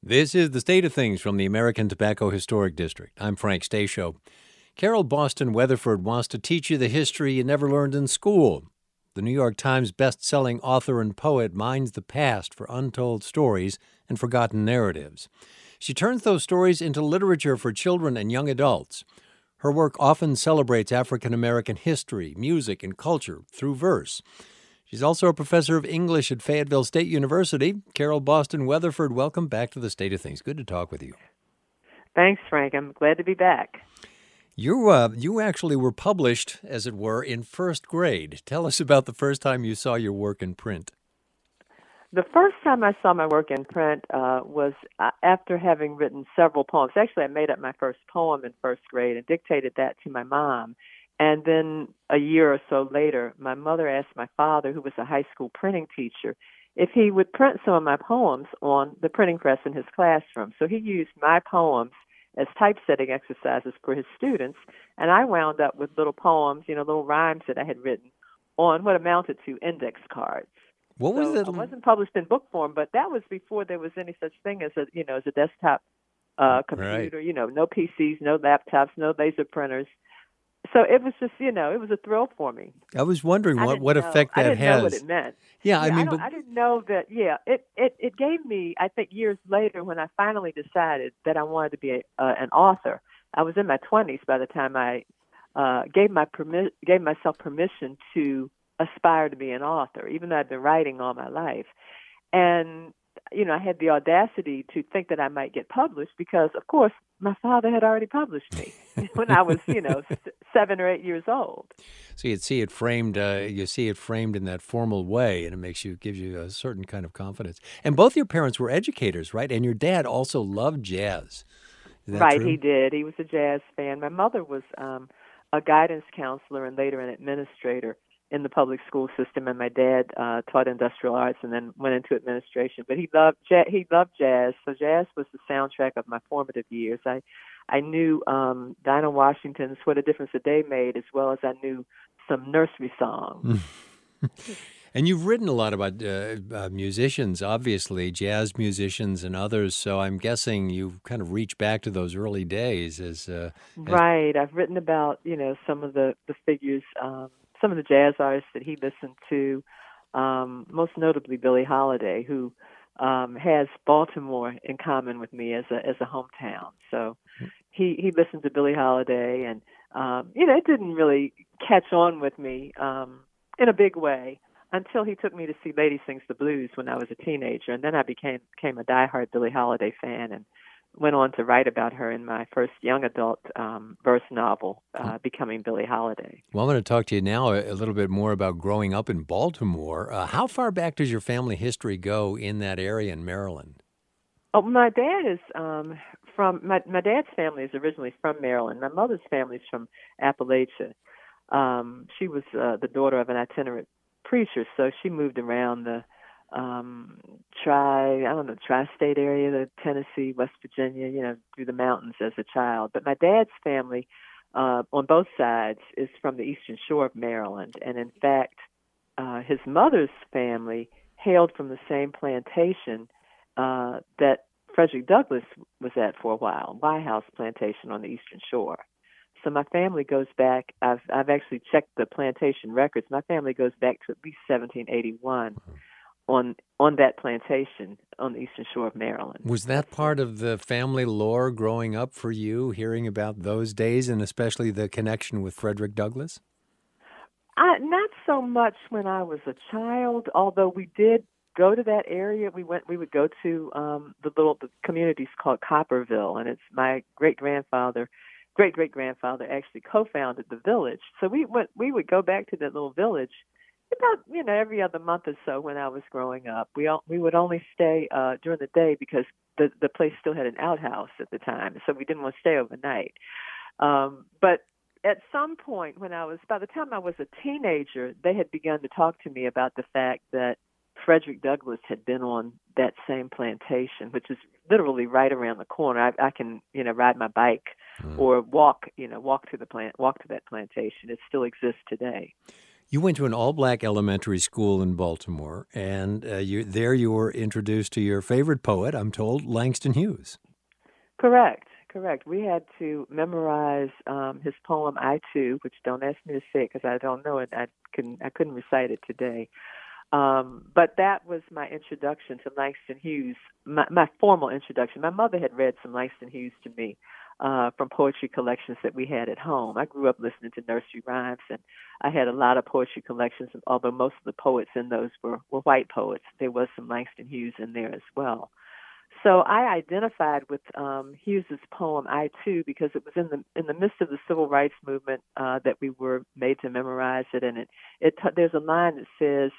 This is The State of Things from the American Tobacco Historic District. I'm Frank Stasio. Carol Boston Weatherford wants to teach you the history you never learned in school. The New York Times best-selling author and poet mines the past for untold stories and forgotten narratives. She turns those stories into literature for children and young adults. Her work often celebrates African American history, music, and culture through verse. She's also a professor of English at Fayetteville State University. Carol Boston Weatherford, welcome back to The State of Things. Good to talk with you. Thanks, Frank. I'm glad to be back. You actually were published, as it were, in first grade. Tell us about the first time you saw your work in print. The first time I saw my work in print was after having written several poems. Actually, I made up my first poem in first grade and dictated that to my mom. And then a year or so later, my mother asked my father, who was a high school printing teacher, if he would print some of my poems on the printing press in his classroom. So he used my poems as typesetting exercises for his students, and I wound up with little poems, little rhymes that I had written on what amounted to index cards. What was it? It wasn't published in book form, but that was before there was any such thing as a desktop computer. Right. No PCs, no laptops, no laser printers. So it was just, it was a thrill for me. I was wondering what effect that has. I didn't know what it meant. Yeah, I didn't know that. Yeah, it gave me, I think, years later when I finally decided that I wanted to be an author. I was in my 20s by the time I gave myself permission to aspire to be an author, even though I'd been writing all my life. And I had the audacity to think that I might get published because, of course, my father had already published me when I was, 7 or 8 years old. So you see it framed in that formal way, and gives you a certain kind of confidence. And both your parents were educators, right? And your dad also loved jazz. Is that right, true? He did. He was a jazz fan. My mother was a guidance counselor and later an administrator in the public school system, and my dad taught industrial arts and then went into administration. But he loved jazz, so jazz was the soundtrack of my formative years. I knew Dinah Washington's "What a Difference a Day Made," as well as I knew some nursery songs. And you've written a lot about musicians, obviously, jazz musicians and others, so I'm guessing you've kind of reached back to those early days. Right. I've written about, some of the figures, some of the jazz artists that he listened to, most notably Billie Holiday, who has Baltimore in common with me as a hometown. So he listened to Billie Holiday, and it didn't really catch on with me in a big way until he took me to see Lady Sings the Blues when I was a teenager, and then I became a diehard Billie Holiday fan and went on to write about her in my first young adult verse novel, Becoming Billie Holiday. Well, I'm going to talk to you now a little bit more about growing up in Baltimore. How far back does your family history go in that area in Maryland? Oh, my dad is from my dad's family is originally from Maryland. My mother's family is from Appalachia. She was the daughter of an itinerant preacher, so she moved around the tri-state area, the Tennessee, West Virginia, through the mountains as a child. But my dad's family, on both sides, is from the eastern shore of Maryland. And in fact, his mother's family hailed from the same plantation that Frederick Douglass was at for a while, White House Plantation on the eastern shore. So my family goes back, I've actually checked the plantation records, my family goes back to at least 1781 on that plantation on the eastern shore of Maryland. Was that part of the family lore growing up for you, hearing about those days and especially the connection with Frederick Douglass? Not so much when I was a child, although we did go to that area. We would go to the communities called Copperville, and it's my great-great-grandfather actually co-founded the village. So we would go back to that little village about every other month or so when I was growing up. We would only stay during the day because the place still had an outhouse at the time, so we didn't want to stay overnight. But at some point by the time I was a teenager, they had begun to talk to me about the fact that Frederick Douglass had been on that same plantation, which is literally right around the corner. I can, ride my bike or walk to that plantation. It still exists today. You went to an all-black elementary school in Baltimore, and you were introduced to your favorite poet, I'm told, Langston Hughes. Correct. We had to memorize his poem "I Too," which don't ask me to say it because I don't know it. I couldn't recite it today. But that was my introduction to Langston Hughes, my formal introduction. My mother had read some Langston Hughes to me from poetry collections that we had at home. I grew up listening to nursery rhymes, and I had a lot of poetry collections, although most of the poets in those were white poets. There was some Langston Hughes in there as well. So I identified with Hughes's poem "I Too" because it was in the midst of the civil rights movement that we were made to memorize it, and there's a line that says,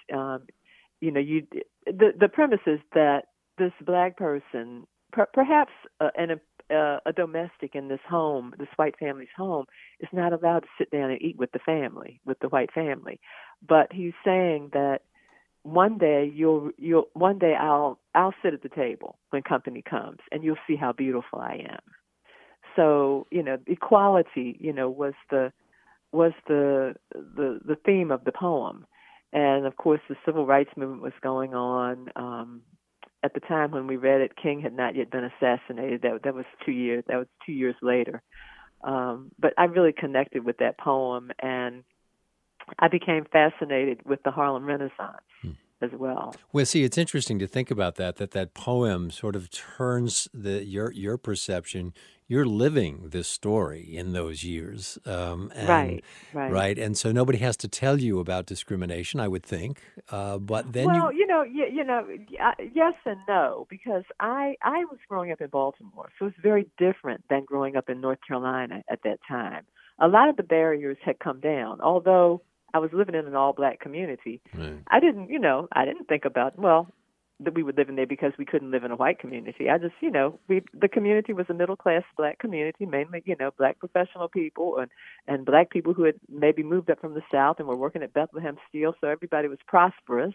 the premise is that this black person, perhaps a domestic in this home, this white family's home, is not allowed to sit down and eat with the white family, but he's saying that one day I'll sit at the table when company comes, and you'll see how beautiful I am. So, equality, was the theme of the poem. And of course the civil rights movement was going on. At the time when we read it, King had not yet been assassinated. That was 2 years. That was 2 years later. But I really connected with that poem, and I became fascinated with the Harlem Renaissance as well. Well, see, it's interesting to think about that poem sort of turns your perception. You're living this story in those years. Right. And so nobody has to tell you about discrimination, I would think. But then yes and no, because I was growing up in Baltimore, so it's very different than growing up in North Carolina at that time. A lot of the barriers had come down, although I was living in an all-black community. Right. I didn't think about, that we were living there because we couldn't live in a white community. I just, the community was a middle-class black community, mainly, black professional people and black people who had maybe moved up from the South and were working at Bethlehem Steel, so everybody was prosperous.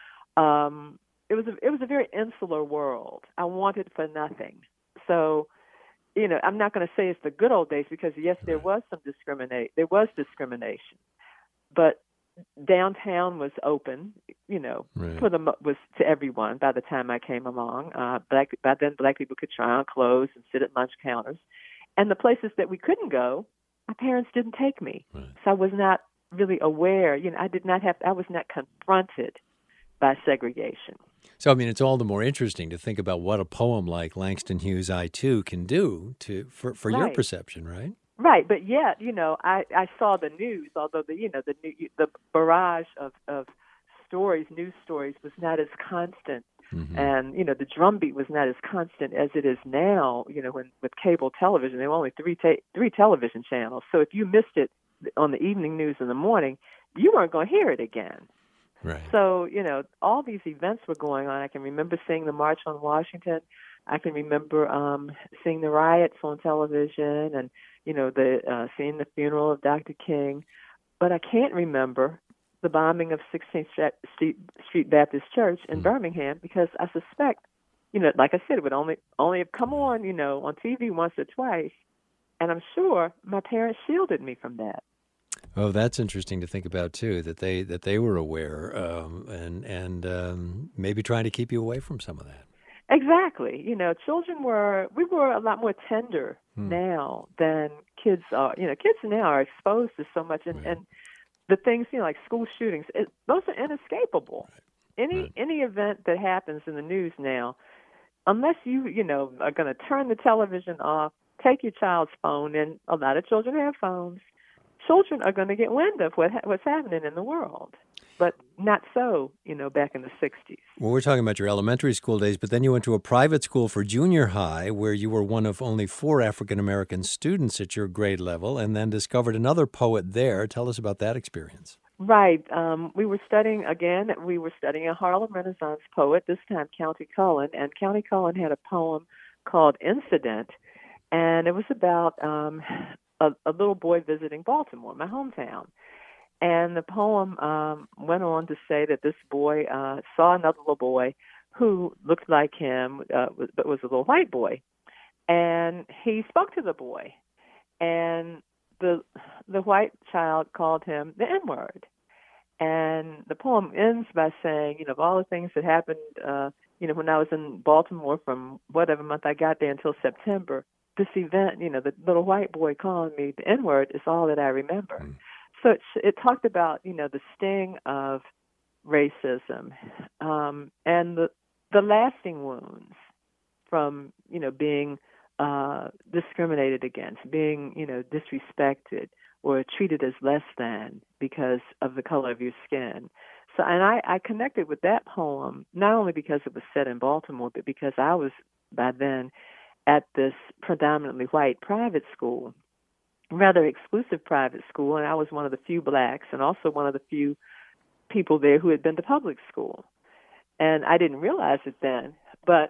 It was a very insular world. I wanted for nothing. So, I'm not going to say it's the good old days because, yes, there was discrimination. But downtown was open, Right. was to everyone by the time I came along. By then, black people could try on clothes and sit at lunch counters. And the places that we couldn't go, my parents didn't take me. Right. So I was not really aware. I was not confronted by segregation. So, I mean, it's all the more interesting to think about what a poem like Langston Hughes' "I Too" can do for your perception, right? Right, but yet, I saw the news, although the barrage of news stories was not as constant, and the drumbeat was not as constant as it is now. When with cable television, there were only three television channels, so if you missed it on the evening news in the morning, you weren't going to hear it again. Right. So all these events were going on. I can remember seeing the March on Washington. I can remember seeing the riots on television, and seeing the funeral of Dr. King, but I can't remember the bombing of 16th Street Baptist Church in Birmingham because I suspect, like I said, it would only have come on, on TV once or twice, and I'm sure my parents shielded me from that. Oh, that's interesting to think about too. That they were aware, and maybe trying to keep you away from some of that. Exactly. We were a lot more tender now than kids are. Kids now are exposed to so much, and the things, like school shootings, those are inescapable. Right. Any event that happens in the news now, unless you are going to turn the television off, take your child's phone, and a lot of children have phones, children are going to get wind of what's happening in the world. But not so, back in the 60s. Well, we're talking about your elementary school days, but then you went to a private school for junior high where you were one of only 4 African-American students at your grade level and then discovered another poet there. Tell us about that experience. Right. We were studying a Harlem Renaissance poet, this time Countee Cullen, and Countee Cullen had a poem called Incident, and it was about a little boy visiting Baltimore, my hometown. And the poem went on to say that this boy saw another little boy who looked like him, but was a little white boy. And he spoke to the boy. And the white child called him the N-word. And the poem ends by saying, of all the things that happened, when I was in Baltimore from whatever month I got there until September, this event, the little white boy calling me the N-word is all that I remember. Mm. So it talked about, the sting of racism, and the lasting wounds from, being discriminated against, being, disrespected or treated as less than because of the color of your skin. So, and I connected with that poem not only because it was set in Baltimore, but because I was by then at this predominantly white private school, rather exclusive private school, and I was one of the few blacks and also one of the few people there who had been to public school. And I didn't realize it then, but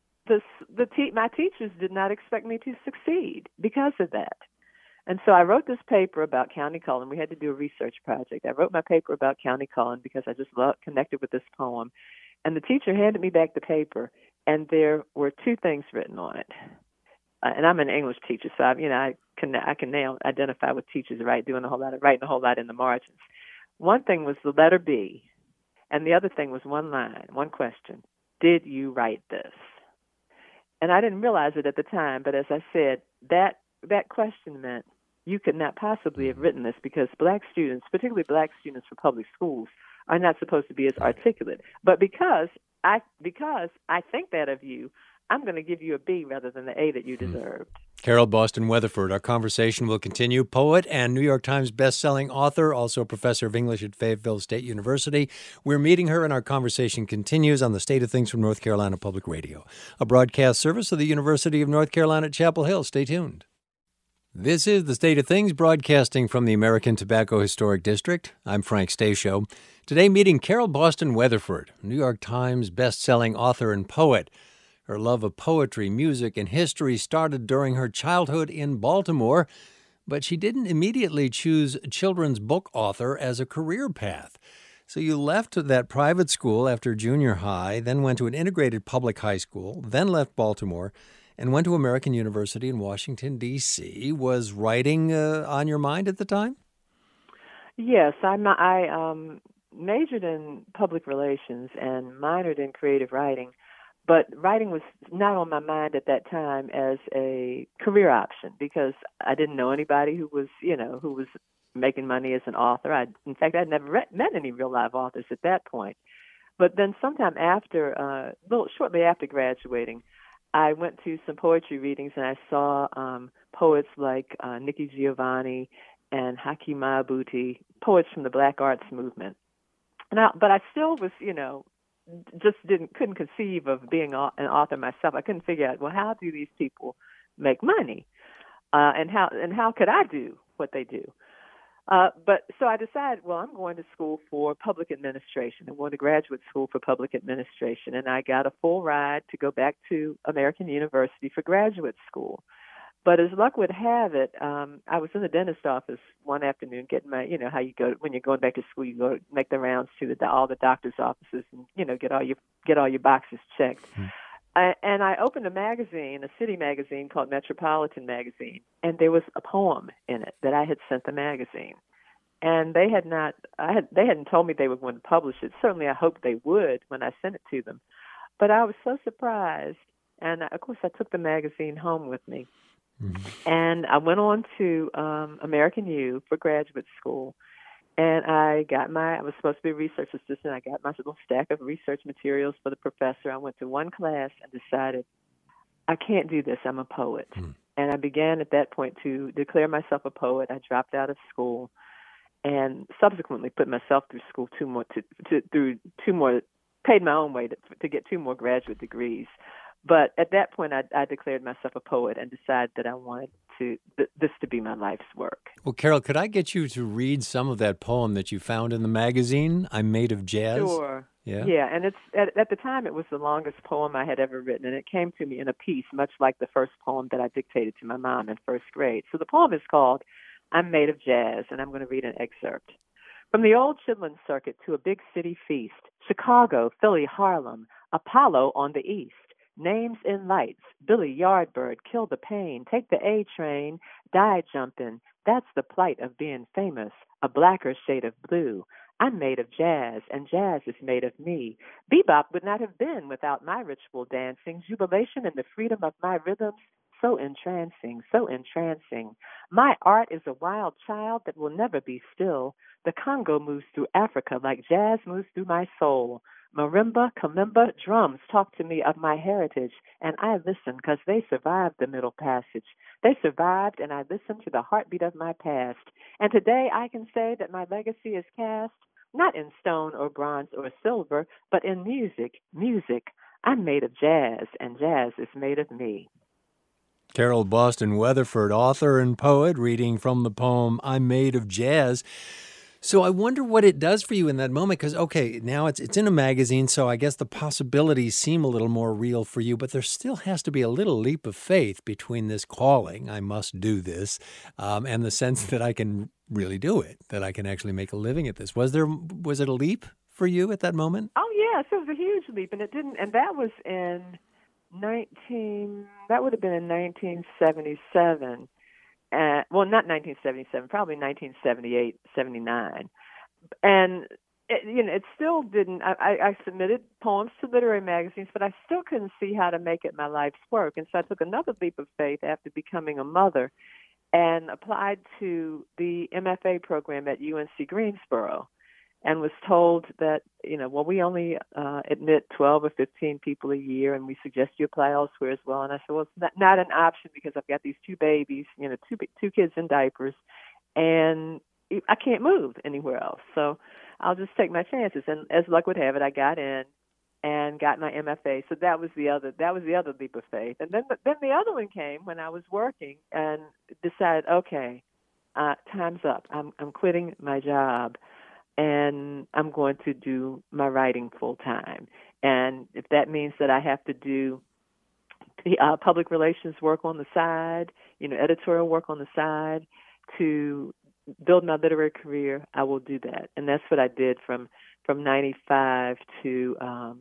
my teachers did not expect me to succeed because of that. And so I wrote this paper about County Cullen. We had to do a research project. I wrote my paper about County Cullen because I just connected with this poem. And the teacher handed me back the paper, and there were two things written on it. And I'm an English teacher, so I can now identify with teachers, right, writing a whole lot in the margins. One thing was the letter B, and the other thing was one line, one question: did you write this? And I didn't realize it at the time, but as I said, that question meant you could not possibly have written this because black students, particularly black students from public schools, are not supposed to be as articulate. But because I think that of you, I'm going to give you a B rather than the A that you deserved. Carol Boston Weatherford. Our conversation will continue. Poet and New York Times best-selling author, also professor of English at Fayetteville State University. We're meeting her, and our conversation continues on the State of Things from North Carolina Public Radio, a broadcast service of the University of North Carolina at Chapel Hill. Stay tuned. This is the State of Things, broadcasting from the American Tobacco Historic District. I'm Frank Stasio. Today meeting Carol Boston Weatherford, New York Times best-selling author and poet. Her love of poetry, music, and history started during her childhood in Baltimore, but she didn't immediately choose children's book author as a career path. So you left that private school after junior high, then went to an integrated public high school, then left Baltimore, and went to American University in Washington, D.C. Was writing on your mind at the time? Yes, I majored in public relations and minored in creative writing, but writing was not on my mind at that time as a career option because I didn't know anybody who was making money as an author. In fact, I'd never met any real live authors at that point. But then sometime after, shortly after graduating, I went to some poetry readings and I saw poets like Nikki Giovanni and Hakeem Maabuti, poets from the Black Arts Movement. But I still was, just couldn't conceive of being an author myself. I couldn't figure out, well, how do these people make money, and how could I do what they do? But so I decided, well, I'm going to school for public administration. I'm going to graduate school for public administration, and I got a full ride to go back to American University for graduate school. But as luck would have it, I was in the dentist office one afternoon getting my, how you go when you're going back to school, you go make the rounds to all the doctor's offices and get all your boxes checked. Mm-hmm. And I opened a magazine, a city magazine called Metropolitan Magazine, and there was a poem in it that I had sent the magazine. And they hadn't told me they were going to publish it. Certainly, I hoped they would when I sent it to them. But I was so surprised, and of course, I took the magazine home with me. Mm-hmm. And I went on to American U for graduate school, and I was supposed to be a research assistant. I got my little stack of research materials for the professor. I went to one class and decided, I can't do this. I'm a poet. Mm. And I began at that point to declare myself a poet. I dropped out of school and subsequently put myself through school paid my own way to get 2 more graduate degrees. But at that point, I declared myself a poet and decided that I wanted this to be my life's work. Well, Carol, could I get you to read some of that poem that you found in the magazine, I'm Made of Jazz? Sure. Yeah, and it's at the time it was the longest poem I had ever written, and it came to me in a piece, much like the first poem that I dictated to my mom in first grade. So the poem is called I'm Made of Jazz, and I'm going to read an excerpt. From the old Chitlin Circuit to a big city feast, Chicago, Philly, Harlem, Apollo on the east. Names in lights, Billy Yardbird, Kill the Pain, Take the A train, Die jumpin', that's the plight of being famous, a blacker shade of blue. I'm made of jazz, and jazz is made of me. Bebop would not have been without my ritual dancing, jubilation in the freedom of my rhythms, so entrancing, so entrancing. My art is a wild child that will never be still. The Congo moves through Africa like jazz moves through my soul. Marimba, kalimba, drums talk to me of my heritage, and I listen because they survived the Middle Passage. They survived, and I listen to the heartbeat of my past. And today I can say that my legacy is cast not in stone or bronze or silver, but in music, music. I'm made of jazz, and jazz is made of me. Carol Boston Weatherford, author and poet, reading from the poem I'm Made of Jazz. So I wonder what it does for you in that moment, because, okay, now it's in a magazine, so I guess the possibilities seem a little more real for you, but there still has to be a little leap of faith between this calling, I must do this, and the sense that I can really do it, that I can actually make a living at this. Was it a leap for you at that moment? Oh, yes, it was a huge leap, and that was that would have been in 1977. Well, not 1977, probably 1978, 79. And, it still didn't, I submitted poems to literary magazines, but I still couldn't see how to make it my life's work. And so I took another leap of faith after becoming a mother and applied to the MFA program at UNC Greensboro and was told that, we only admit 12 or 15 people a year, and we suggest you apply elsewhere as well. And I said, well, it's not an option because I've got these two babies, two kids in diapers, and I can't move anywhere else. So I'll just take my chances. And as luck would have it, I got in and got my MFA. So that was the other leap of faith. And then the other one came when I was working and decided, okay, time's up. I'm quitting my job. And I'm going to do my writing full time. And if that means that I have to do public relations work on the side, editorial work on the side to build my literary career, I will do that. And that's what I did from 95 to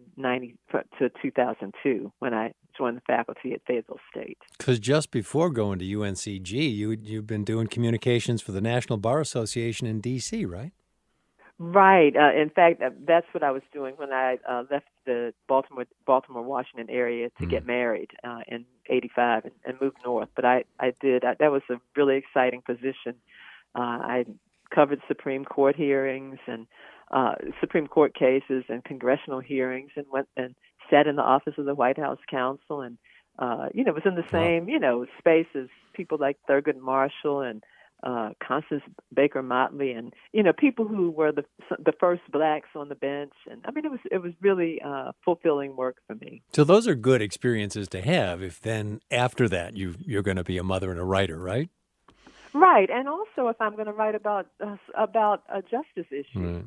2002 when I joined the faculty at Fayetteville State. Because just before going to UNCG, you've been doing communications for the National Bar Association in D.C., right? Right. In fact, that's what I was doing when I left the Baltimore, Washington area to get married in '85 and moved north. But that was a really exciting position. I covered Supreme Court hearings and Supreme Court cases and congressional hearings, and went and sat in the office of the White House counsel, and was in the same space as people like Thurgood Marshall and Constance Baker Motley, and people who were the first blacks on the bench, and I mean it was really fulfilling work for me. So those are good experiences to have. If then after that you're going to be a mother and a writer, right? Right, and also if I'm going to write about justice issues,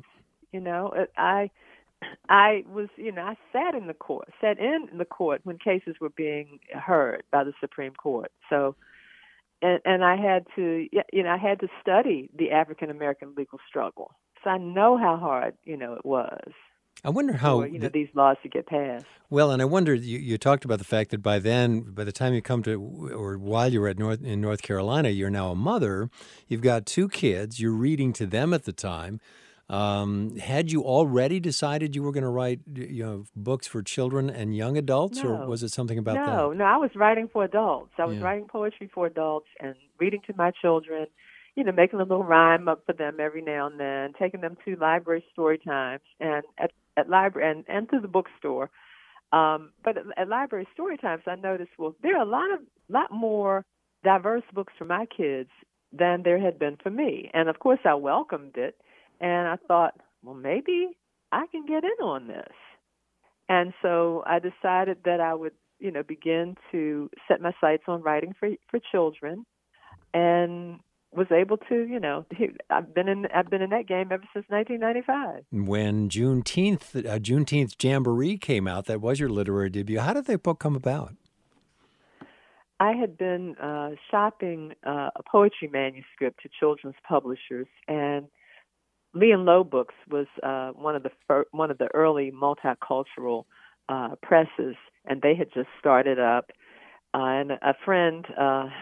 I was I sat in the court when cases were being heard by the Supreme Court, so. And I had to study the African American legal struggle, so I know how hard it was. I wonder how these laws to get passed. Well, and I wonder you talked about the fact that by the time you come to, or while you were in North Carolina, you're now a mother. You've got two kids. You're reading to them at the time. Had you already decided you were going to write, books for children and young adults, or was it something about that? No, I was writing for adults. I was writing poetry for adults and reading to my children, making a little rhyme up for them every now and then, taking them to library story times and at library and to the bookstore. But at library story times, I noticed, there are a lot more diverse books for my kids than there had been for me. And of course, I welcomed it. And I thought, maybe I can get in on this. And so I decided that I would, begin to set my sights on writing for children, and was able to, I've been in that game ever since 1995. When Juneteenth Jamboree came out, that was your literary debut. How did that book come about? I had been shopping a poetry manuscript to children's publishers, and Lee and Low Books was one of the early multicultural presses, and they had just started up. And a friend,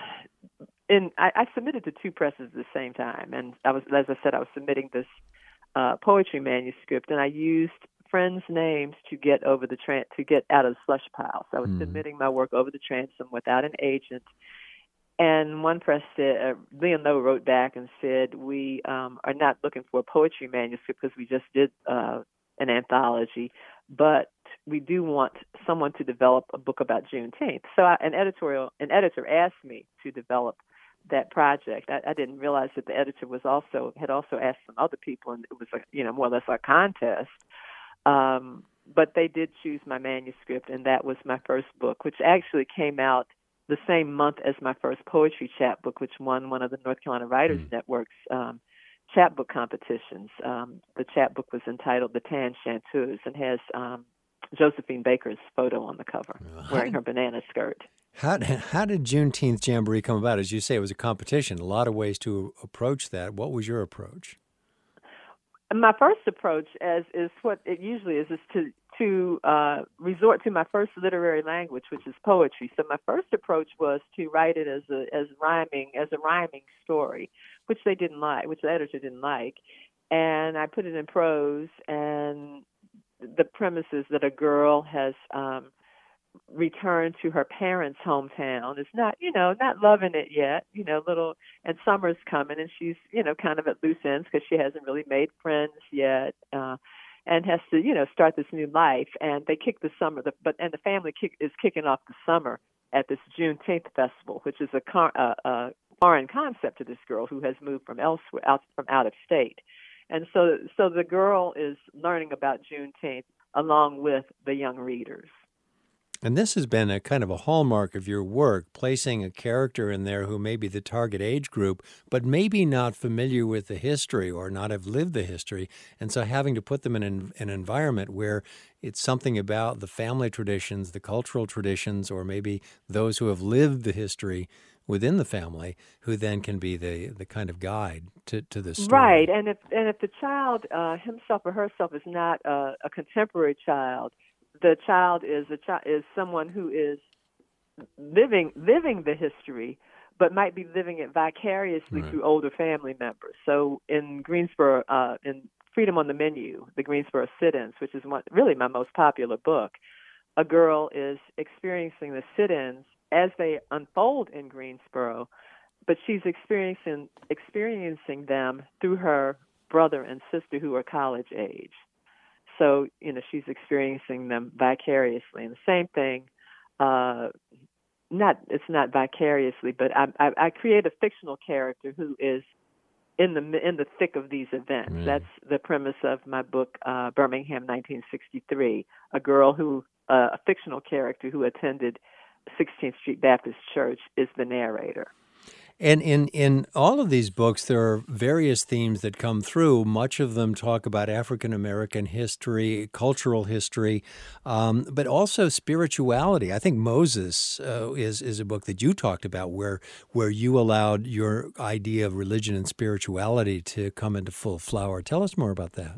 I submitted to two presses at the same time, and I was submitting this poetry manuscript, and I used friends' names to get over to get out of the slush pile. So I was submitting my work over the transom without an agent. And one press said, Leon Lowe wrote back and said, we are not looking for a poetry manuscript because we just did an anthology, but we do want someone to develop a book about Juneteenth. So an editor asked me to develop that project. I didn't realize that the editor had also asked some other people, and it was more or less a contest. But they did choose my manuscript, and that was my first book, which actually came out the same month as my first poetry chapbook, which won one of the North Carolina Writers Network's chapbook competitions. The chapbook was entitled The Tan Chanteuse and has Josephine Baker's photo on the cover, wearing her banana skirt. How did Juneteenth Jamboree come about? As you say, it was a competition. A lot of ways to approach that. What was your approach? My first approach, as is what it usually is to resort to my first literary language, which is poetry. So my first approach was to write it as a rhyming story, which the editor didn't like, and I put it in prose. And the premise is that a girl has returned to her parents' hometown. Is not loving it yet, and summer's coming, and she's, kind of at loose ends because she hasn't really made friends yet, and has to, start this new life. And they kick the summer, and the family is kicking off the summer at this Juneteenth festival, which is a foreign concept to this girl who has moved from elsewhere, out of state. And so the girl is learning about Juneteenth along with the young readers. And this has been a kind of a hallmark of your work, placing a character in there who may be the target age group, but maybe not familiar with the history or not have lived the history. And so having to put them in an environment where it's something about the family traditions, the cultural traditions, or maybe those who have lived the history within the family, who then can be the kind of guide to the story. Right. And if the child himself or herself is not a contemporary child, the child is someone who is living the history, but might be living it vicariously through older family members. So in Greensboro, in Freedom on the Menu, the Greensboro Sit-ins, which is really my most popular book, a girl is experiencing the sit-ins as they unfold in Greensboro, but she's experiencing them through her brother and sister who are college age. So, she's experiencing them vicariously. And the same thing, it's not vicariously, but I create a fictional character who is in the thick of these events. Mm. That's the premise of my book, Birmingham, 1963. A fictional character who attended 16th Street Baptist Church is the narrator. And in all of these books, there are various themes that come through. Much of them talk about African-American history, cultural history, but also spirituality. I think Moses is a book that you talked about where you allowed your idea of religion and spirituality to come into full flower. Tell us more about that.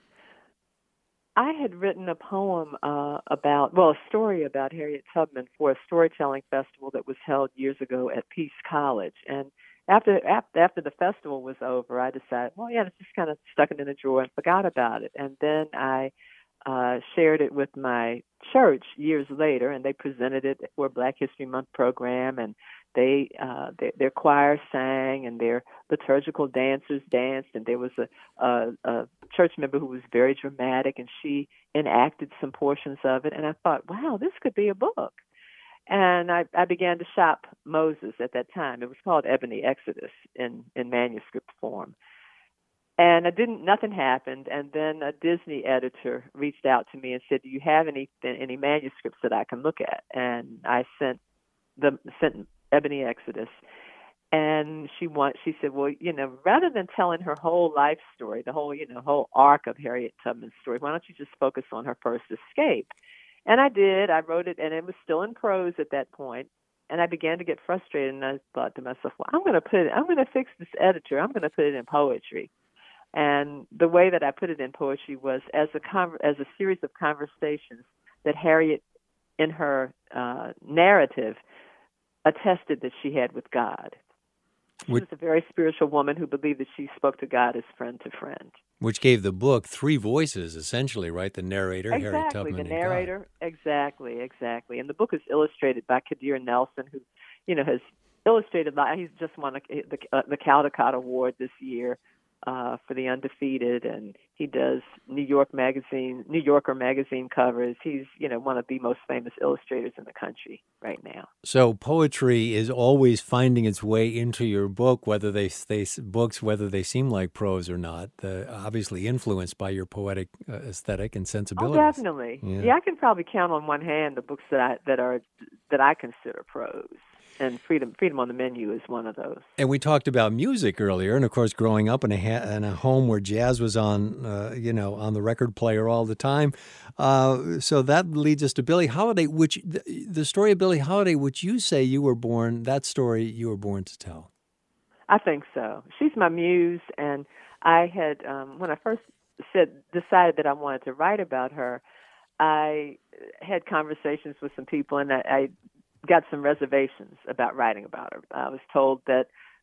I had written a poem a story about Harriet Tubman for a storytelling festival that was held years ago at Peace College. And after the festival was over, I decided, it's just kind of stuck it in a drawer and forgot about it. And then I shared it with my church years later, and they presented it for a Black History Month program, and their choir sang, and their liturgical dancers danced, and there was a church member who was very dramatic, and she enacted some portions of it. And I thought, wow, this could be a book. And I began to shop Moses at that time. It was called Ebony Exodus in manuscript form. And nothing happened. And then a Disney editor reached out to me and said, do you have any manuscripts that I can look at? And I sent Ebony Exodus. And she said, well, rather than telling her whole life story, the whole arc of Harriet Tubman's story, why don't you just focus on her first escape? And I did. I wrote it, and it was still in prose at that point. And I began to get frustrated, and I thought to myself, well, I'm going to fix this editor. I'm going to put it in poetry. And the way that I put it in poetry was as a series of conversations that Harriet, in her narrative, attested that she had with God. She was a very spiritual woman who believed that she spoke to God as friend to friend. Which gave the book three voices, essentially, right? The narrator, Harriet Exactly, Tubman, the and Guy. narrator. Exactly. And the book is illustrated by Kadir Nelson, who, has illustrated. He's just won the Caldecott Award this year for The Undefeated, and he does New Yorker magazine covers. He's one of the most famous illustrators in the country right now. So poetry is always finding its way into your book, whether whether they seem like prose or not. Obviously influenced by your poetic aesthetic and sensibilities. Oh, definitely. Yeah, I can probably count on one hand the books that I consider prose. And Freedom on the Menu is one of those. And we talked about music earlier, and of course, growing up in a home where jazz was on, on the record player all the time. So that leads us to Billie Holiday, which the story of Billie Holiday, which you say you were born to tell. I think so. She's my muse, and I had when I first decided that I wanted to write about her, I had conversations with some people, and I got some reservations about writing about her. I was told that,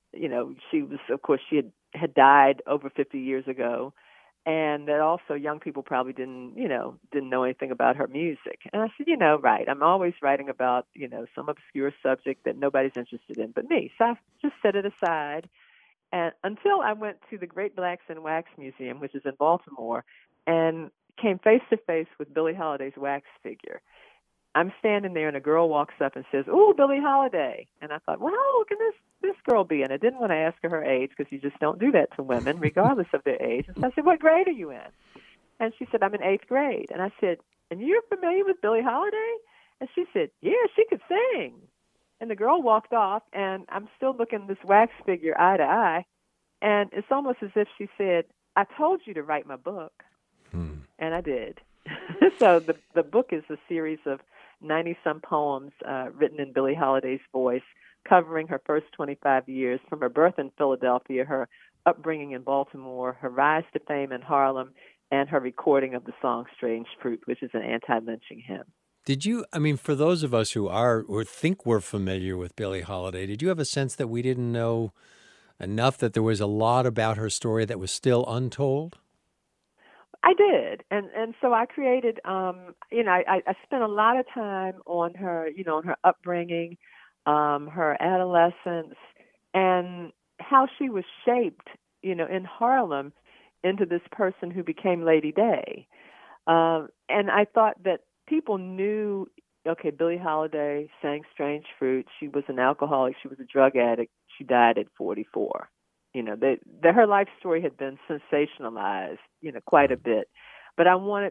she had died over 50 years ago, and that also young people probably didn't know anything about her music. And I said, right, I'm always writing about, some obscure subject that nobody's interested in but me. So I just set it aside, and until I went to the Great Blacks in Wax Museum, which is in Baltimore, and came face to face with Billie Holiday's wax figure. I'm standing there, and a girl walks up and says, "Ooh, Billie Holiday." And I thought, well, how old can this girl be? And I didn't want to ask her age, because you just don't do that to women, regardless of their age. And so I said, "What grade are you in?" And she said, "I'm in 8th grade." And I said, "And you're familiar with Billie Holiday?" And she said, "Yeah, she could sing." And the girl walked off, and I'm still looking at this wax figure eye to eye. And it's almost as if she said, "I told you to write my book." And I did. So the book is a series of 90-some poems written in Billie Holiday's voice, covering her first 25 years, from her birth in Philadelphia, her upbringing in Baltimore, her rise to fame in Harlem, and her recording of the song Strange Fruit, which is an anti-lynching hymn. Did you, for those of us who are or think we're familiar with Billie Holiday, did you have a sense that we didn't know enough, that there was a lot about her story that was still untold? I did, and so I created. I spent a lot of time on her, on her upbringing, her adolescence, and how she was shaped, in Harlem into this person who became Lady Day. And I thought that people knew, okay, Billie Holiday sang Strange Fruit. She was an alcoholic. She was a drug addict. She died at 44. Her life story had been sensationalized, quite a bit. But I wanted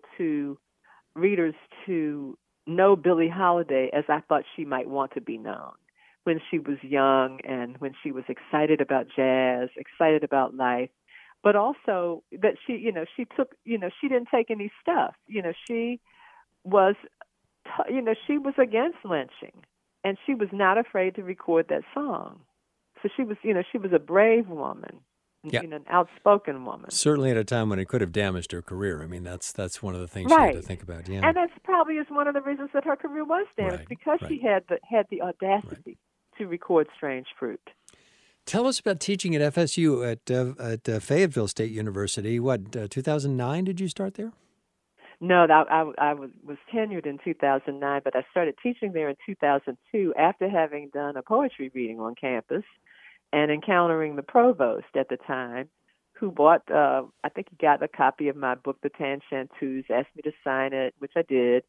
readers to know Billie Holiday as I thought she might want to be known, when she was young and when she was excited about jazz, excited about life, but also that she didn't take any stuff. She was, she was against lynching, and she was not afraid to record that song. So she was a brave woman, an outspoken woman. Certainly at a time when it could have damaged her career. That's one of the things she had to think about. Yeah, and that's probably is one of the reasons that her career was damaged, because she had the audacity to record Strange Fruit. Tell us about teaching at FSU at Fayetteville State University. What, 2009? Did you start there? No, I was tenured in 2009, but I started teaching there in 2002 after having done a poetry reading on campus and encountering the provost at the time, who bought, I think he got a copy of my book, The Tan Chanteuse, asked me to sign it, which I did.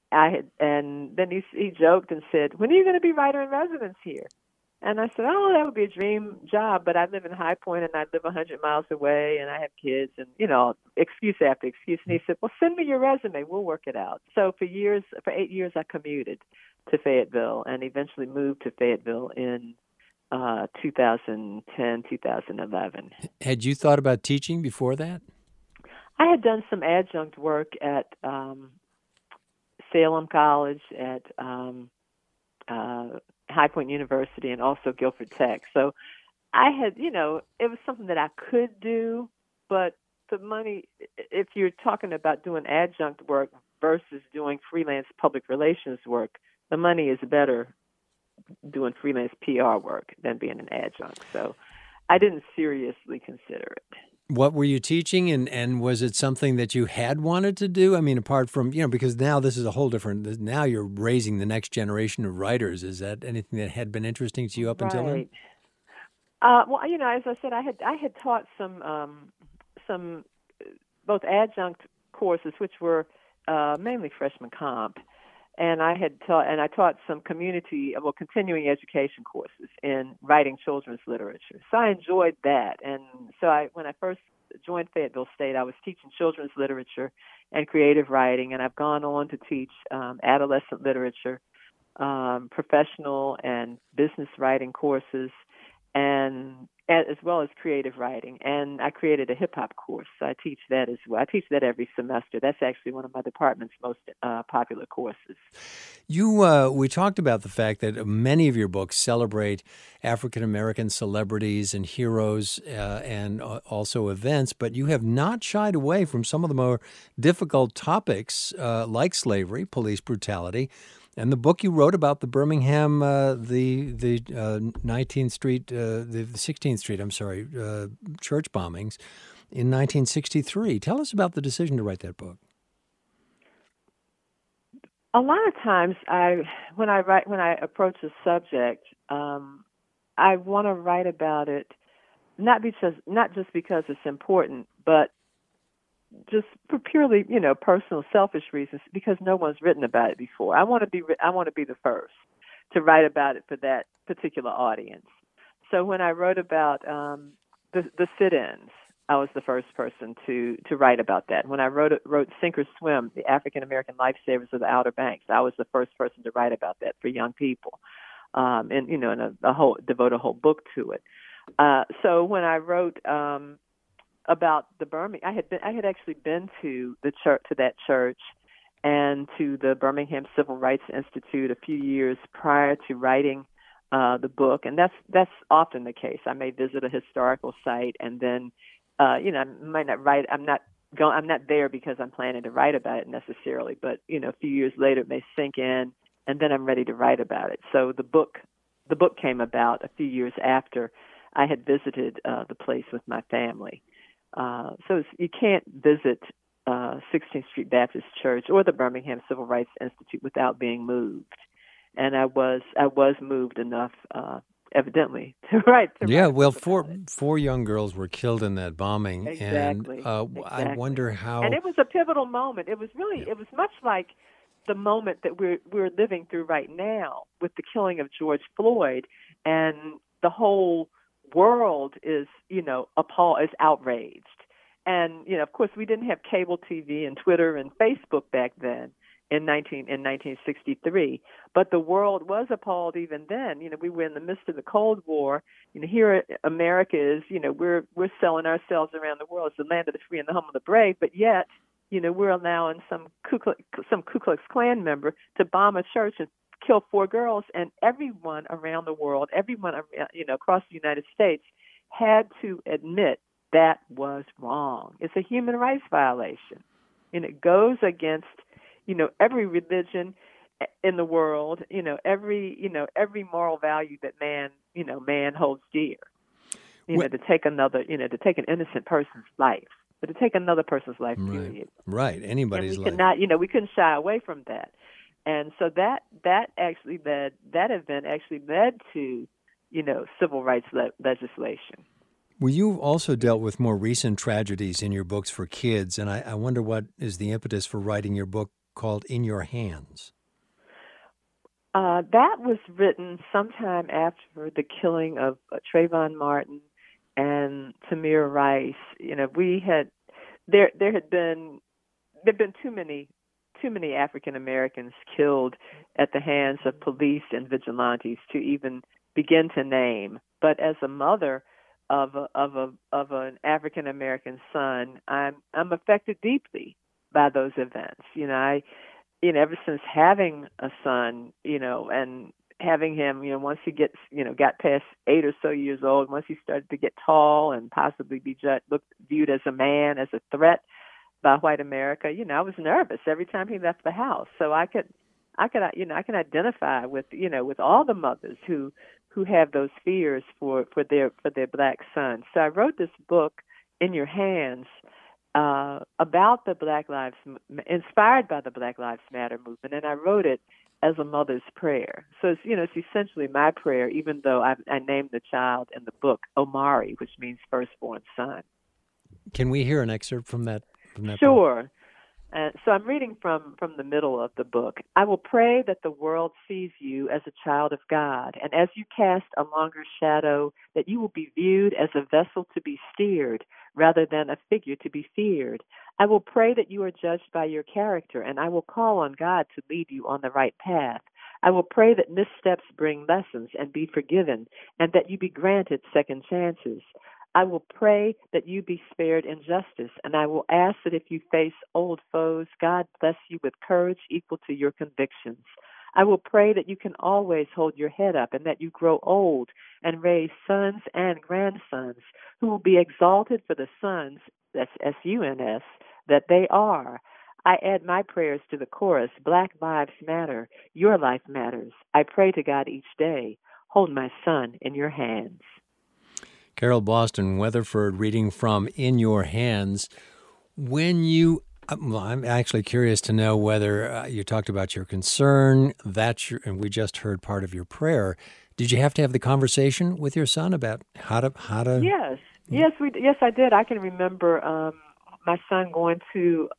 And then he joked and said, "When are you going to be writer in residence here?" And I said, "Oh, that would be a dream job, but I live in High Point and I live 100 miles away and I have kids," and, excuse after excuse. And he said, "Well, send me your resume. We'll work it out." So for 8 years, I commuted to Fayetteville and eventually moved to Fayetteville in 2010, 2011. Had you thought about teaching before that? I had done some adjunct work at Salem College, at High Point University, and also Guilford Tech. So I had, it was something that I could do, but the money, if you're talking about doing adjunct work versus doing freelance public relations work, the money is better doing freelance PR work than being an adjunct. So I didn't seriously consider it. What were you teaching, and was it something that you had wanted to do? I mean, apart from, because now this is a whole different, now you're raising the next generation of writers. Is that anything that had been interesting to you up until then? Right. Well, as I said, I had taught some both adjunct courses, which were mainly freshman comp, and I taught some continuing education courses in writing children's literature. So I enjoyed that, and so when I first joined Fayetteville State, I was teaching children's literature and creative writing, and I've gone on to teach adolescent literature, professional and business writing courses, and as well as creative writing. And I created a hip hop course. So I teach that as well. I teach that every semester. That's actually one of my department's most popular courses. We talked about the fact that many of your books celebrate African American celebrities and heroes and also events, but you have not shied away from some of the more difficult topics like slavery, police brutality. And the book you wrote about the Birmingham, the 19th Street, the 16th Street, church bombings in 1963. Tell us about the decision to write that book. A lot of times, when I approach a subject, I want to write about it not just because it's important, but just for purely, personal, selfish reasons, because no one's written about it before. I want to be the first to write about it for that particular audience. So when I wrote about the sit-ins, I was the first person to write about that. When I wrote Sink or Swim, the African American lifesavers of the Outer Banks, I was the first person to write about that for young people, and devote a whole book to it. So when I wrote about the Birmingham, I had actually been to that church and to the Birmingham Civil Rights Institute a few years prior to writing the book, and that's often the case. I may visit a historical site, and then I might not write. I'm not there because I'm planning to write about it necessarily, but a few years later it may sink in, and then I'm ready to write about it. So the book came about a few years after I had visited the place with my family. So you can't visit 16th Street Baptist Church or the Birmingham Civil Rights Institute without being moved, and I was moved enough, evidently, to write. Well, four young girls were killed in that bombing, exactly. And I wonder how. And it was a pivotal moment. It was really, It was much like the moment that we're living through right now with the killing of George Floyd, and the whole world is, appalled, is outraged. And, of course, we didn't have cable TV and Twitter and Facebook back then in 1963, but the world was appalled even then. We were in the midst of the Cold War. Here America is, we're selling ourselves around the world as the land of the free and the home of the brave, but yet, we're allowing some Ku Klux Klan member to bomb a church and kill 4 girls, and everyone around the world, everyone across the United States had to admit that was wrong. It's a human rights violation, and it goes against every religion in the world, every moral value that man holds dear. To take an innocent person's life, but to take another person's life, period. Right, anybody's life. We couldn't shy away from that. And so that event actually led to, civil rights legislation. Well, you've also dealt with more recent tragedies in your books for kids, and I wonder what is the impetus for writing your book called In Your Hands? That was written sometime after the killing of Trayvon Martin and Tamir Rice. There had been too many African Americans killed at the hands of police and vigilantes to even begin to name. But as a mother of an African American son, I'm affected deeply by those events. Ever since having a son, and having him, once he got past 8 or so years old, once he started to get tall and possibly be viewed as a man, as a threat by white America, I was nervous every time he left the house. So I can identify with all the mothers who have those fears for their black sons. So I wrote this book in Your Hands about the inspired by the Black Lives Matter movement, and I wrote it as a mother's prayer. So it's essentially my prayer, even though I named the child in the book Omari, which means firstborn son. Can we hear an excerpt from that? Sure. So I'm reading from the middle of the book. I will pray that the world sees you as a child of God, and as you cast a longer shadow, that you will be viewed as a vessel to be steered rather than a figure to be feared. I will pray that you are judged by your character, and I will call on God to lead you on the right path. I will pray that missteps bring lessons and be forgiven, and that you be granted second chances. I will pray that you be spared injustice, and I will ask that if you face old foes, God bless you with courage equal to your convictions. I will pray that you can always hold your head up and that you grow old and raise sons and grandsons who will be exalted for the sons, that's S-U-N-S, that they are. I add my prayers to the chorus, Black Lives Matter, your life matters. I pray to God each day, hold my son in your hands. Carol Boston Weatherford reading from In Your Hands. I'm actually curious to know whether you talked about your concern, and we just heard part of your prayer. Did you have to have the conversation with your son about how to? Yes, yes, I did. I can remember my son going to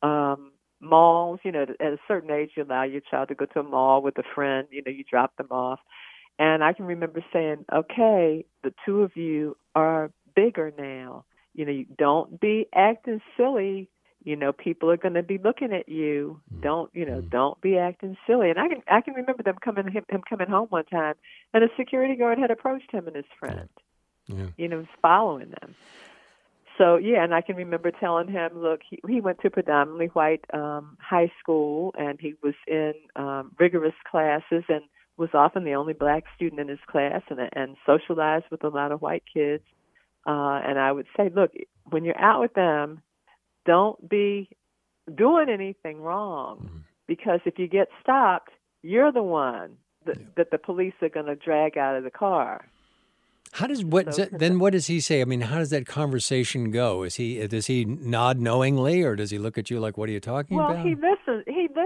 malls. At a certain age, you allow your child to go to a mall with a friend. You drop them off. And I can remember saying, okay, the two of you are bigger now. You don't be acting silly. People are going to be looking at you. Don't be acting silly. And I can remember him coming home one time, and a security guard had approached him and his friend. Was following them. So, and I can remember telling him, look, he went to predominantly white high school, and he was in rigorous classes and was often the only black student in his class and socialized with a lot of white kids. And I would say, look, when you're out with them, don't be doing anything wrong, because if you get stopped, you're the one that the police are going to drag out of the car. What does he say? I mean, how does that conversation go? Does he nod knowingly, or does he look at you like, what are you talking about? Well, he listens.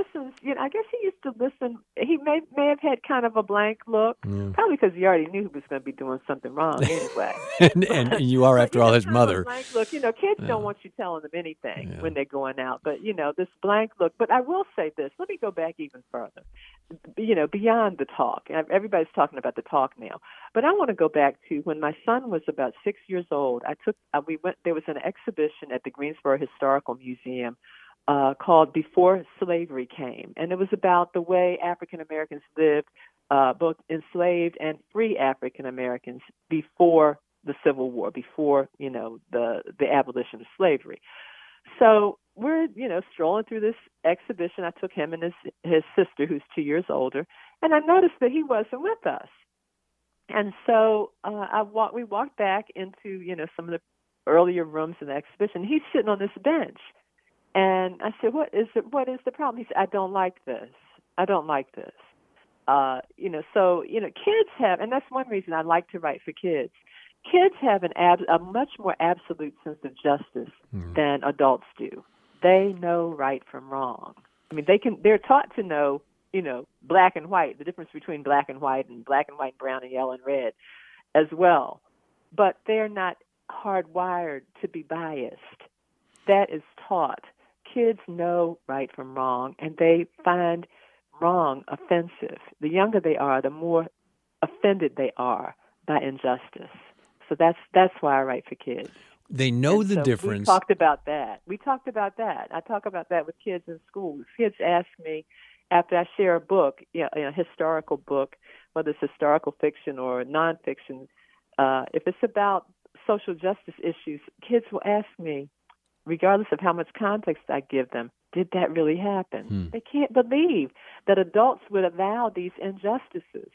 I guess he used to listen. He may have had kind of a blank look, probably because he already knew he was going to be doing something wrong anyway. and you are, after all, his mother. A blank look. Kids don't want you telling them anything when they're going out. But, this blank look. But I will say this. Let me go back even further. Beyond the talk. Everybody's talking about the talk now. But I want to go back to when my son was about 6 years old. There was an exhibition at the Greensboro Historical Museum called Before Slavery Came. And it was about the way African Americans lived, both enslaved and free African Americans before the Civil War, before, the abolition of slavery. So we're, strolling through this exhibition. I took him and his sister, who's 2 years older, and I noticed that he wasn't with us. And so we walked back into, some of the earlier rooms in the exhibition. He's sitting on this bench. And I said, what is the problem? He said, I don't like this. Kids have, and that's one reason I like to write for kids. Kids have a much more absolute sense of justice than adults do. They know right from wrong. I mean, they're taught to know, black and white, the difference between black and white, brown and yellow and red as well. But they're not hardwired to be biased. That is taught. Kids know right from wrong, and they find wrong offensive. The younger they are, the more offended they are by injustice. So that's why I write for kids. They know the difference. We talked about that. I talk about that with kids in schools. Kids ask me after I share a book, a historical book, whether it's historical fiction or nonfiction, if it's about social justice issues, kids will ask me, regardless of how much context I give them, did that really happen? They can't believe that adults would allow these injustices,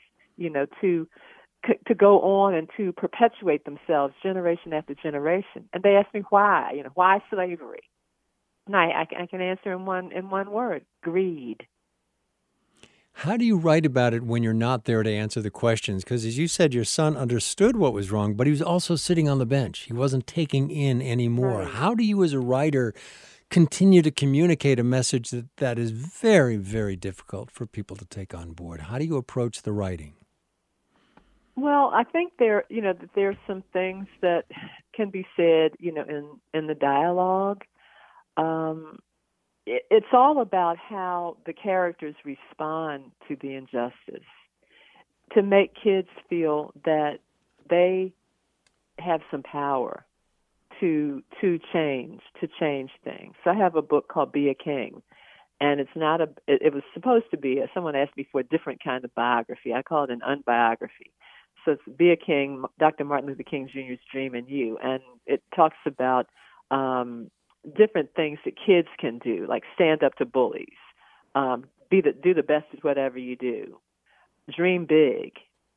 to go on and to perpetuate themselves generation after generation. And they ask me why, why slavery? And I can answer in one word: greed. How do you write about it when you're not there to answer the questions? Because as you said, your son understood what was wrong, but he was also sitting on the bench. He wasn't taking in anymore. Right. How do you as a writer continue to communicate a message that is very, very difficult for people to take on board? How do you approach the writing? Well, I think that there's some things that can be said, in the dialogue. It's all about how the characters respond to the injustice, to make kids feel that they have some power to change things. So I have a book called Be a King, and it's not it was supposed to be, someone asked me for a different kind of biography. I call it an unbiography. So it's Be a King, Dr. Martin Luther King Jr.'s Dream and You, and it talks about different things that kids can do, like stand up to bullies, do the best at whatever you do, dream big,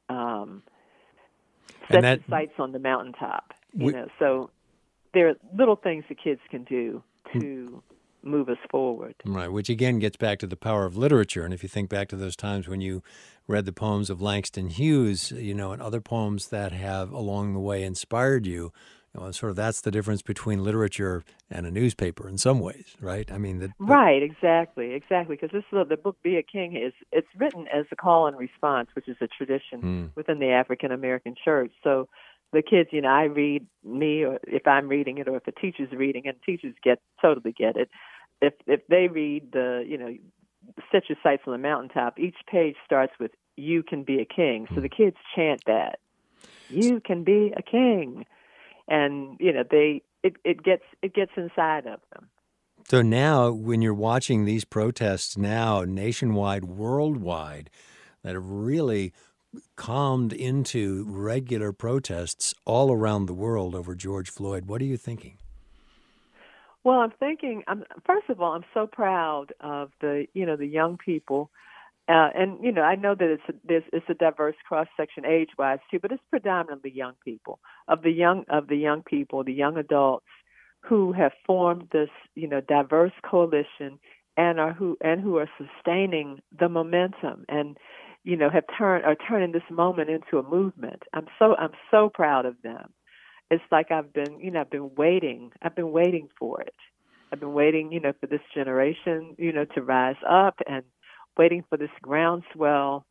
set your sights on the mountaintop. So there are little things that kids can do to move us forward. Right, which again gets back to the power of literature. And if you think back to those times when you read the poems of Langston Hughes, and other poems that have along the way inspired you, sort of that's the difference between literature and a newspaper in some ways, right? I mean, right, exactly. Because the book "Be a King" it's written as a call and response, which is a tradition within the African American church. So the kids, I read me, or if I'm reading it, or if the teacher's reading it, teachers totally get it. If they read set your sights on the mountaintop, each page starts with "You can be a king." So the kids chant that, "You can be a king." And it gets inside of them. So now, when you're watching these protests now, nationwide, worldwide, that have really calmed into regular protests all around the world over George Floyd, what are you thinking? Well, I'm thinking. First of all, I'm so proud of the young people. And I know that it's a diverse cross section age-wise too, but it's predominantly young people. Of the young people, the young adults who have formed this diverse coalition and who are sustaining the momentum and are turning this moment into a movement. I'm so proud of them. It's like I've been waiting for it. I've been waiting for this generation to rise up, and waiting for this groundswell,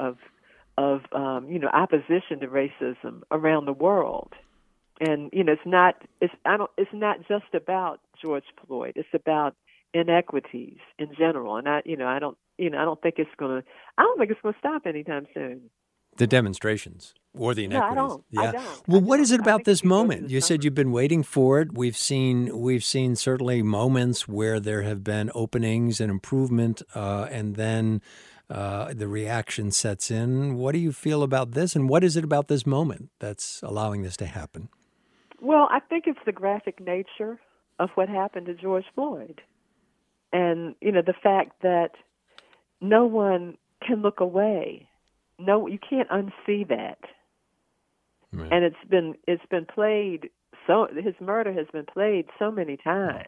of opposition to racism around the world. And it's not just about George Floyd. It's about inequities in general. And I don't think it's going to stop anytime soon. The demonstrations or the inequities. No, I don't. Well, what is it about this moment? You said you've been waiting for it. We've seen certainly moments where there have been openings and improvement, and then the reaction sets in. What do you feel about this, and what is it about this moment that's allowing this to happen? Well, I think it's the graphic nature of what happened to George Floyd, and the fact that no one can look away. No, you can't unsee that. Right. And it's been played his murder has been played so many times.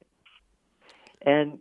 And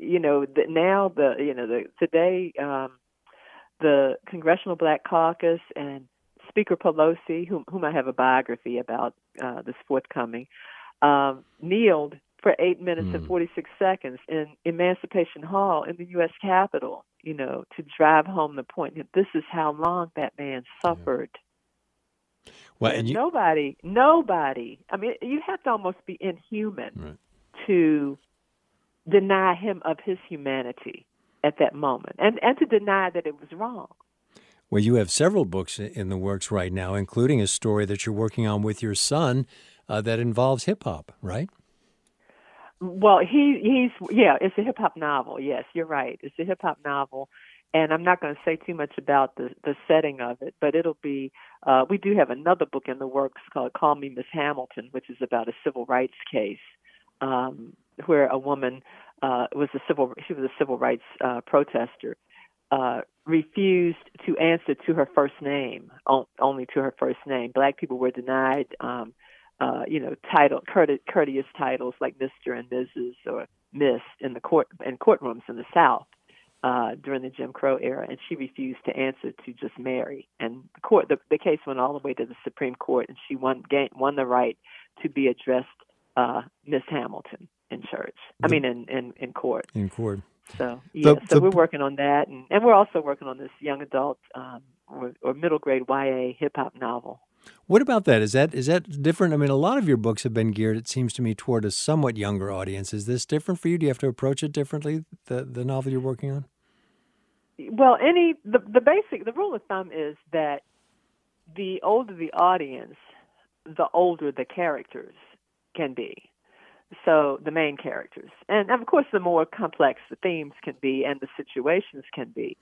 today the Congressional Black Caucus and Speaker Pelosi, whom I have a biography about this forthcoming, kneeled for 8 minutes and 46 seconds in Emancipation Hall in the U.S. Capitol, to drive home the point that this is how long that man suffered. Yeah. Well, and nobody, I mean, you have to almost be inhuman to deny him of his humanity at that moment and to deny that it was wrong. Well, you have several books in the works right now, including a story that you're working on with your son that involves hip-hop, right? Well, it's a hip-hop novel. Yes, you're right. It's a hip-hop novel, and I'm not going to say too much about the setting of it, but it'll be, we do have another book in the works called Call Me Miss Hamilton, which is about a civil rights case where a woman was a civil rights protester, refused to answer to her first name, only to her first name. Black people were denied courteous titles like Mr. and Mrs. or Miss in courtrooms in the South. during the Jim Crow era, and she refused to answer to just Mary. And the case went all the way to the Supreme Court, and she won the right to be addressed Miss Hamilton in church. In court. In court. So so we're working on that, and we're also working on this young adult or middle grade YA hip hop novel. What about that? Is that different? I mean, a lot of your books have been geared, it seems to me, toward a somewhat younger audience. Is this different for you? Do you have to approach it differently, the novel you're working on? Well, the rule of thumb is that the older the audience, the older the characters can be. So the main characters. And of course, the more complex the themes can be and the situations can be.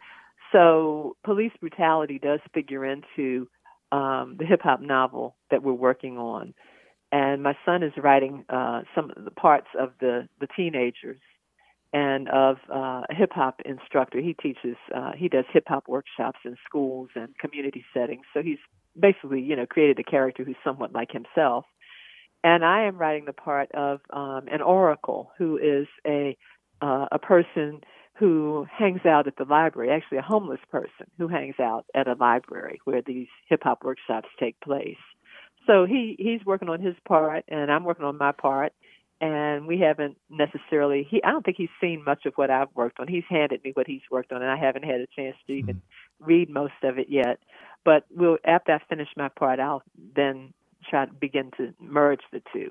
So police brutality does figure into the hip-hop novel that we're working on. And my son is writing some of the parts of the teenagers and of a hip-hop instructor. He does hip-hop workshops in schools and community settings. So he's basically, created a character who's somewhat like himself. And I am writing the part of an oracle, who is a person who hangs out at the library, actually a homeless person who hangs out at a library where these hip-hop workshops take place. So he's working on his part, and I'm working on my part, and we haven't necessarily, I don't think he's seen much of what I've worked on. He's handed me what he's worked on, and I haven't had a chance to even read most of it yet. But after I finish my part, I'll then try to begin to merge the two.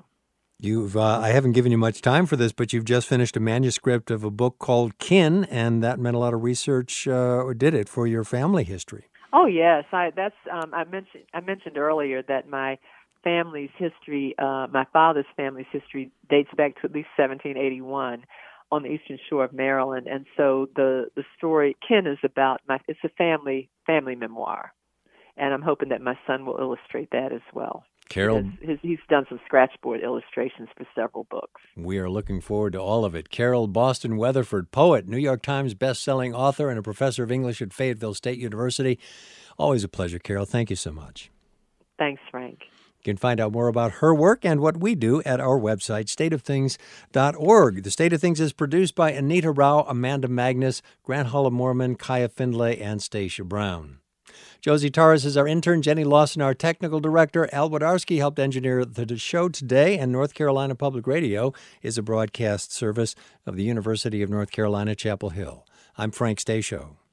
I haven't given you much time for this, but you've just finished a manuscript of a book called Kin, and that meant a lot of research, or did it, for your family history? Oh yes, I mentioned earlier that my family's history, my father's family's history, dates back to at least 1781 on the eastern shore of Maryland, and so the story Kin is about it's a family memoir, and I'm hoping that my son will illustrate that as well. Carol, he's done some scratchboard illustrations for several books. We are looking forward to all of it. Carol Boston Weatherford, poet, New York Times best-selling author, and a professor of English at Fayetteville State University. Always a pleasure, Carol. Thank you so much. Thanks, Frank. You can find out more about her work and what we do at our website, stateofthings.org. The State of Things is produced by Anita Rao, Amanda Magnus, Grant Holla-Morman, Kaya Findlay, and Stacia Brown. Josie Torres is our intern, Jenny Lawson, our technical director. Al Wodarski helped engineer the show today, and North Carolina Public Radio is a broadcast service of the University of North Carolina, Chapel Hill. I'm Frank Stasio.